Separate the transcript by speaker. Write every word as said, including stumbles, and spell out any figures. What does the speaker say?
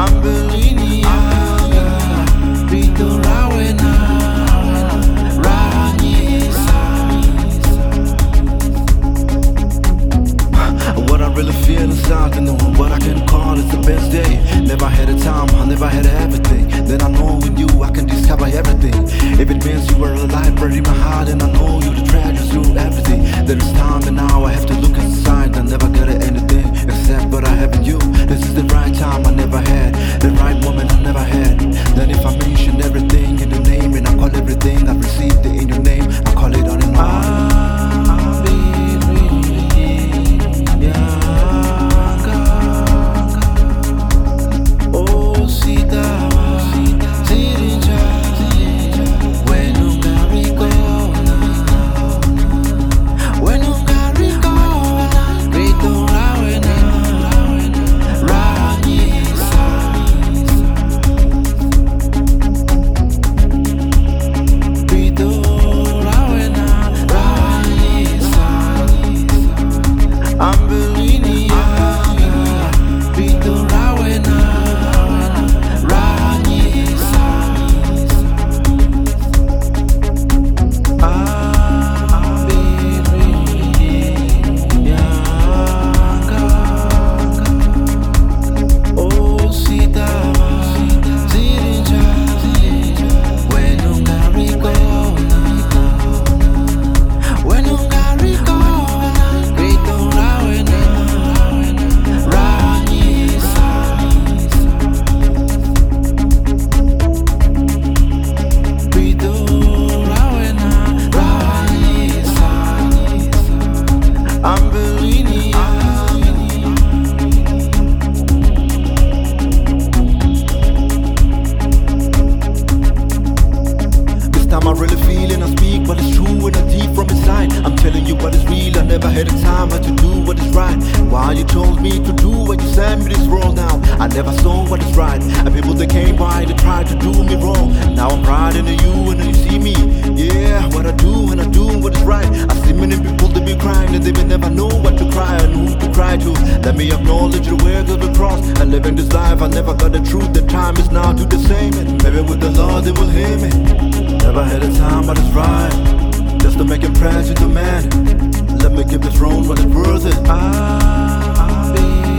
Speaker 1: Ambelini aga Rito rawena Ranyisa. What I really feel inside to know what I can call is the best day. Never had a time, I never had everything. Then I know with you I can discover everything. If it means you were alive, buried in my heart, and I know you the treasures, you everything. There is time and now I have to look inside. I never got anything except what I have in you. This is the right time I never had, the right woman I never had. Then if I mention everything in the name, and I call everything I've received it in your name, I call it on and on. I really feel and I speak what is true and I deep from inside. I'm telling you what is real, I never had a time how to do what is right. Why you told me to do what you sent me this world now, I never saw what is right. And people that came by, they tried to do me wrong. Now I'm riding to you and then you see me. Yeah, what I do and I do what is right. I see many people that be crying and they will never know what to cry and who to cry to. Let me acknowledge the way of the cross and living this life. I never got the truth, the time is now to the same. And maybe with the Lord they will hear me. Never had a time but it's right, just to make impression to man. Let me give this throne what it's worth it. I